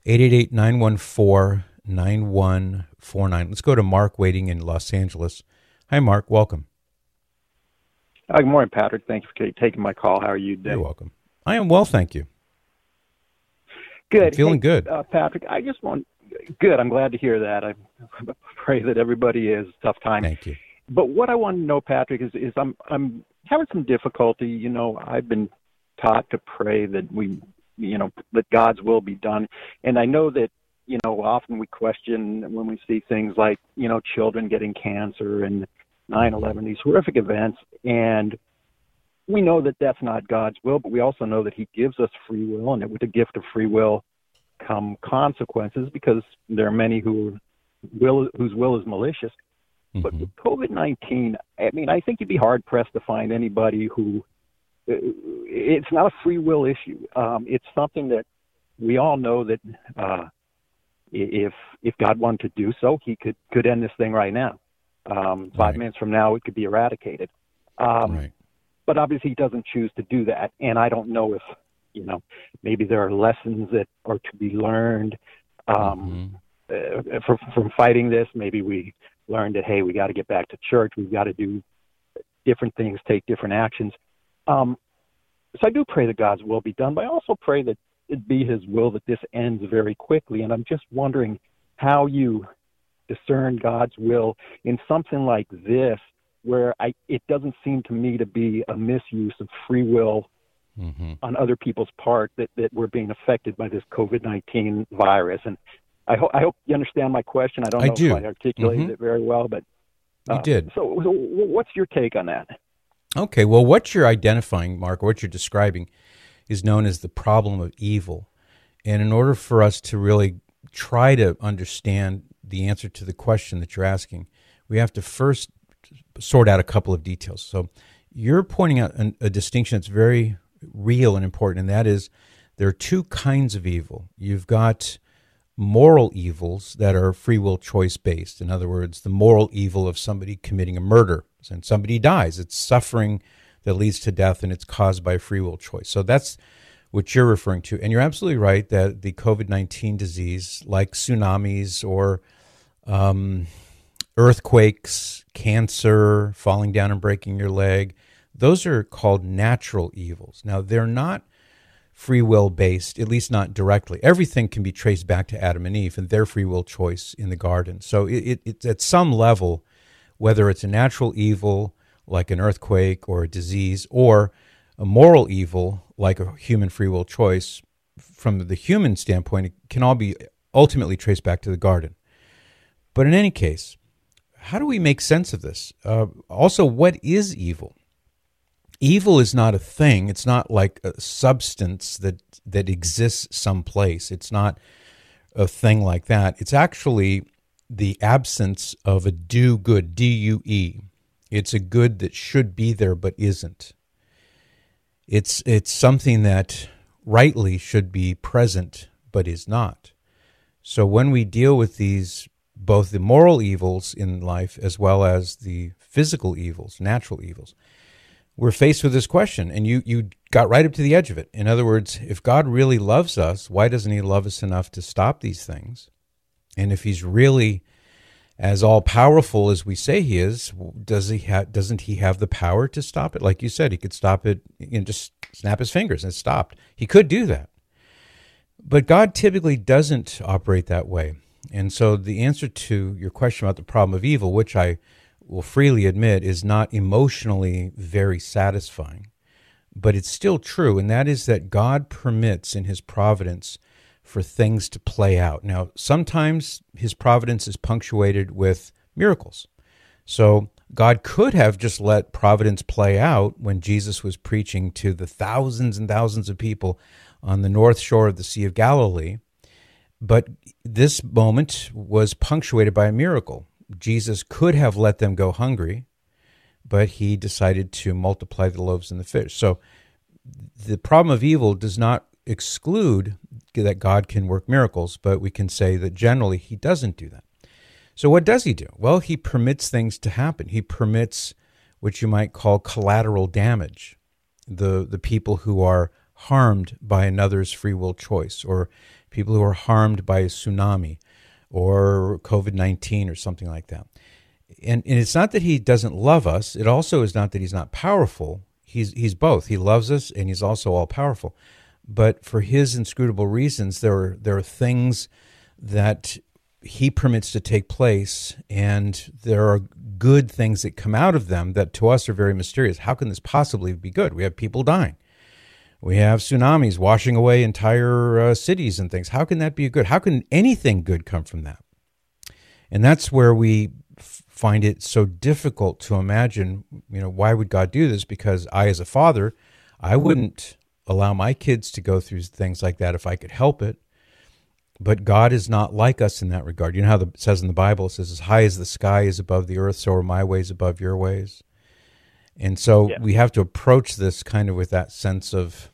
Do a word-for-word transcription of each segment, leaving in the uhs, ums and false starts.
eight eight eight, nine one four, nine one four nine. Let's go to Mark waiting in Los Angeles. Hi, Mark. Welcome. Hi, good morning, Patrick. Thank you for taking my call. How are you today? You're welcome. I am well, thank you. Good. I'm feeling hey, good. Uh, Patrick, I just want, good. I'm glad to hear that. I pray that everybody is tough time. Thank you. But what I want to know, Patrick, is, is I'm, I'm having some difficulty. You know, I've been taught to pray that we, you know, that God's will be done. And I know that, you know, often we question when we see things like, you know, children getting cancer and nine eleven, these horrific events. And we know that that's not God's will, but we also know that he gives us free will, and with the gift of free will come consequences, because there are many who will, whose will is malicious. Mm-hmm. But with COVID nineteen, I mean, I think you'd be hard-pressed to find anybody who, it's not a free will issue. Um, it's something that we all know that uh, if if God wanted to do so, he could, could end this thing right now. Um, five right. minutes from now, it could be eradicated. Um, right. But obviously he doesn't choose to do that. And I don't know if, you know, maybe there are lessons that are to be learned um, mm-hmm. uh, from, from fighting this. Maybe we learned that, hey, we got to get back to church. We've got to do different things, take different actions. Um, so I do pray that God's will be done, but I also pray that it be his will that this ends very quickly. And I'm just wondering how you discern God's will in something like this, where I, it doesn't seem to me to be a misuse of free will mm-hmm. on other people's part, that, that we're being affected by this COVID nineteen virus. And I, ho- I hope you understand my question. I don't I know do. if I articulated mm-hmm. it very well, but uh, you did. So, so what's your take on that? Okay, well, what you're identifying, Mark, what you're describing is known as the problem of evil. And in order for us to really try to understand the answer to the question that you're asking, we have to first sort out a couple of details. So you're pointing out a, a distinction that's very real and important, and that is there are two kinds of evil. You've got moral evils that are free will choice based. In other words, the moral evil of somebody committing a murder, and somebody dies. It's suffering that leads to death, and it's caused by free will choice. So that's what you're referring to. And you're absolutely right that the COVID nineteen disease, like tsunamis or um, earthquakes, cancer, falling down and breaking your leg, those are called natural evils. Now, they're not free will based, at least not directly. Everything can be traced back to Adam and Eve and their free will choice in the garden. So it, it, it's at some level, whether it's a natural evil like an earthquake or a disease, or a moral evil like a human free will choice, from the human standpoint, it can all be ultimately traced back to the garden. But in any case, how do we make sense of this? Uh, also, what is evil? Evil is not a thing. It's not like a substance that, that exists someplace. It's not a thing like that. It's actually the absence of a do good, D U E. It's a good that should be there but isn't. It's it's something that rightly should be present but is not. So when we deal with these, both the moral evils in life as well as the physical evils, natural evils, we're faced with this question, and you, you got right up to the edge of it. In other words, if God really loves us, why doesn't he love us enough to stop these things? And if he's really as all-powerful as we say he is, does he ha- doesn't he have the power to stop it? Like you said, he could stop it, you know, just snap his fingers and it stopped. He could do that. But God typically doesn't operate that way. And so the answer to your question about the problem of evil, which I will freely admit is not emotionally very satisfying, but it's still true, and that is that God permits in his providence for things to play out. Now, sometimes his providence is punctuated with miracles. So God could have just let providence play out when Jesus was preaching to the thousands and thousands of people on the north shore of the Sea of Galilee, but this moment was punctuated by a miracle. Jesus could have let them go hungry, but he decided to multiply the loaves and the fish. So the problem of evil does not exclude that God can work miracles, but we can say that generally he doesn't do that. So what does he do? Well, he permits things to happen. He permits what you might call collateral damage. The, the people who are harmed by another's free will choice, or people who are harmed by a tsunami or covid nineteen or something like that. And, and it's not that he doesn't love us. It also is not that he's not powerful. He's he's both. He loves us, and he's also all-powerful. But for his inscrutable reasons, there are, there are things that he permits to take place, and there are good things that come out of them that to us are very mysterious. How can this possibly be good? We have people dying. We have tsunamis washing away entire uh, cities and things. How can that be good? How can anything good come from that? And that's where we f- find it so difficult to imagine, you know, why would God do this? Because I, as a father, I wouldn't allow my kids to go through things like that if I could help it. But God is not like us in that regard. You know how the, it says in the Bible, it says, as high as the sky is above the earth, so are my ways above your ways. And so yeah. we have to approach this kind of with that sense of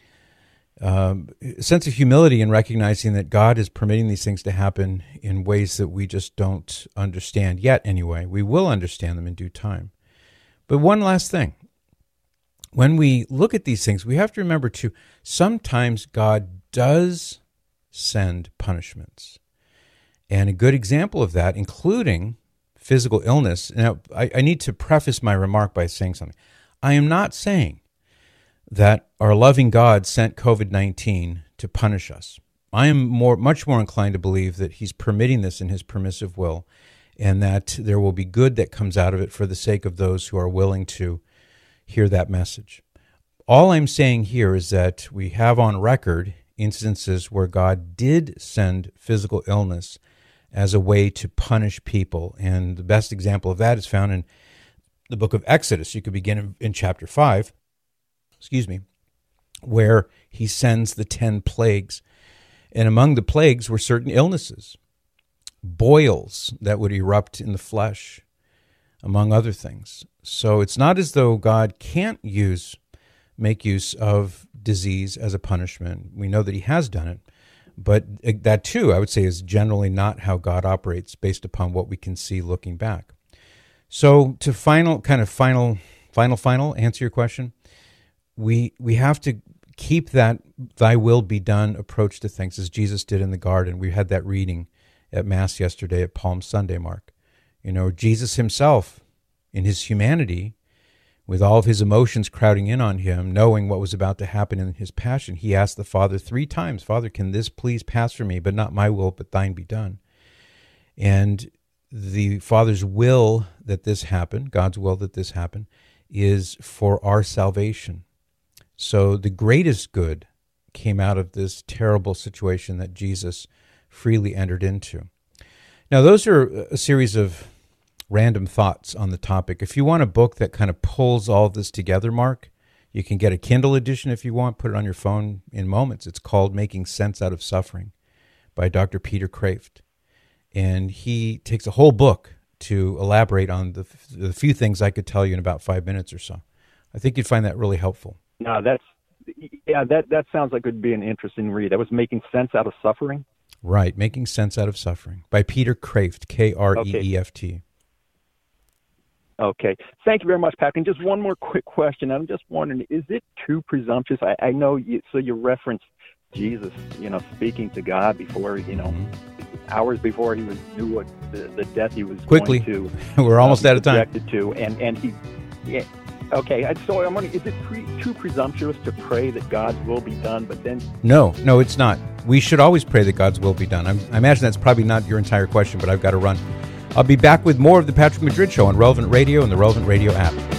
um, sense of humility and recognizing that God is permitting these things to happen in ways that we just don't understand yet anyway. We will understand them in due time. But one last thing. When we look at these things, we have to remember, too, sometimes God does send punishments. And a good example of that, including physical illness. Now, I, I need to preface my remark by saying something. I am not saying that our loving God sent covid nineteen to punish us. I am more, much more inclined to believe that he's permitting this in his permissive will, and that there will be good that comes out of it for the sake of those who are willing to hear that message. All I'm saying here is that we have on record instances where God did send physical illness as a way to punish people. And the best example of that is found in the book of Exodus. You could begin in, in chapter five, excuse me, where he sends the ten plagues. And among the plagues were certain illnesses, boils that would erupt in the flesh, among other things. So it's not as though God can't use, make use of disease as a punishment. We know that he has done it, but that too, I would say, is generally not how God operates based upon what we can see looking back. So to final, kind of final, final, final, answer your question, we we have to keep that thy will be done approach to things as Jesus did in the garden. We had that reading at Mass yesterday at Palm Sunday, Mark. You know, Jesus himself, in his humanity, with all of his emotions crowding in on him, knowing what was about to happen in his passion, he asked the Father three times, Father, can this please pass from me, but not my will, but thine be done. And the Father's will that this happen, God's will that this happen, is for our salvation. So the greatest good came out of this terrible situation that Jesus freely entered into. Now, those are a series of random thoughts on the topic. If you want a book that kind of pulls all of this together, Mark, you can get a Kindle edition if you want, put it on your phone in moments. It's called Making Sense Out of Suffering by Doctor Peter Kreeft. And he takes a whole book to elaborate on the, the few things I could tell you in about five minutes or so. I think you'd find that really helpful. No, that's, yeah, that, that sounds like it would be an interesting read. That was Making Sense Out of Suffering? Right, Making Sense Out of Suffering by Peter Kreeft, K R E E F T. Okay. Thank you very much, Patrick. And just one more quick question. I'm just wondering, is it too presumptuous? I, I know you, so you referenced Jesus, you know, speaking to God before, you know, mm-hmm. hours before he was knew what the, the death he was Quickly. going to. We're almost uh, out of time. To, and, and he, yeah. Okay. So I'm wondering, is it pre, too presumptuous to pray that God's will be done, but then... No, no, it's not. We should always pray that God's will be done. I'm, I imagine that's probably not your entire question, but I've got to run. I'll be back with more of the Patrick Madrid Show on Relevant Radio and the Relevant Radio app.